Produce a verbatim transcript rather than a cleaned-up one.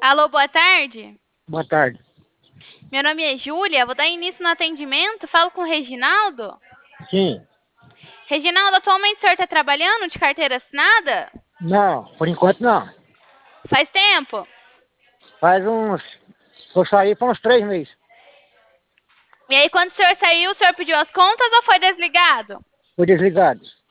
Alô, boa tarde. Boa tarde. Meu nome é Júlia, vou dar início no atendimento. Falo com o Reginaldo. Sim. Reginaldo, atualmente o senhor está trabalhando de carteira assinada? Não, por enquanto não. Faz tempo? Faz uns. Vou sair por uns três meses. E aí, quando o senhor saiu, o senhor pediu as contas ou foi desligado? Fui desligado.